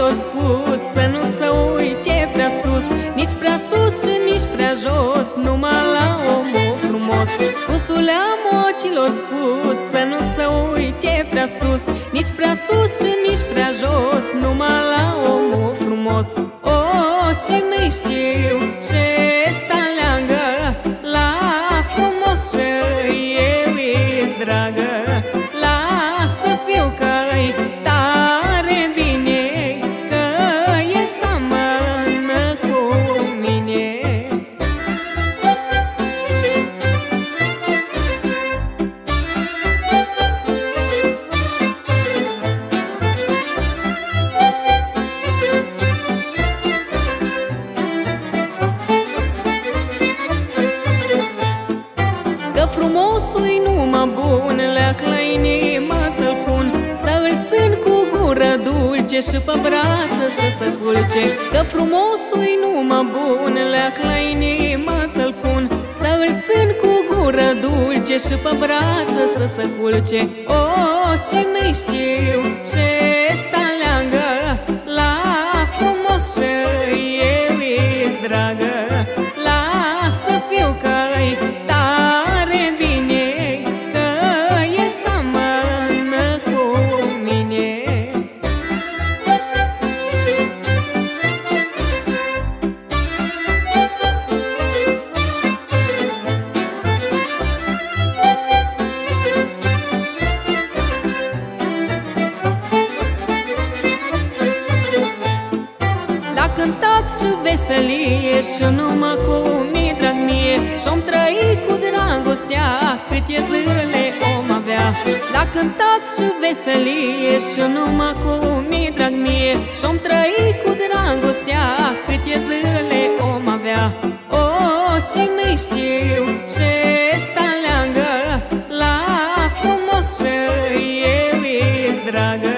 mocilor spus să nu se uite prea sus, nici prea sus și nici prea jos, numai la omul frumos. Pusulea mocilor spus să nu se uite prea sus, nici prea sus și nici prea jos, numai la omul frumos. O, ce mi știu ce să aleagă, la frumos și eu îs dragă. Lasă fiu că-i tare bine, că e seamănă cu mine. Că frumosul-i numai bun, leac la inima să-l pun, să-l țin cu gură dulce și pe brață să se culce. Că frumosul-i numai bun, leac la inima să-l pun, să-l țin cu gură dulce și pe brață să se culce. O, ce mi știu ce să aleagă, la frumos și eu îs dragă. Lasă fiu că-i tare bine, că e seamănă cu mine. L-a cântat și veselie și numai cu mi drag mie, și-om trăi cu dragostea cât e zile om avea. L-a cântat și veselie și numai cu mi drag mie, și-om trăi cu dragostea cât e zile om avea. O, ce mi știu ce să aleagă, la frumos și eu îs dragă.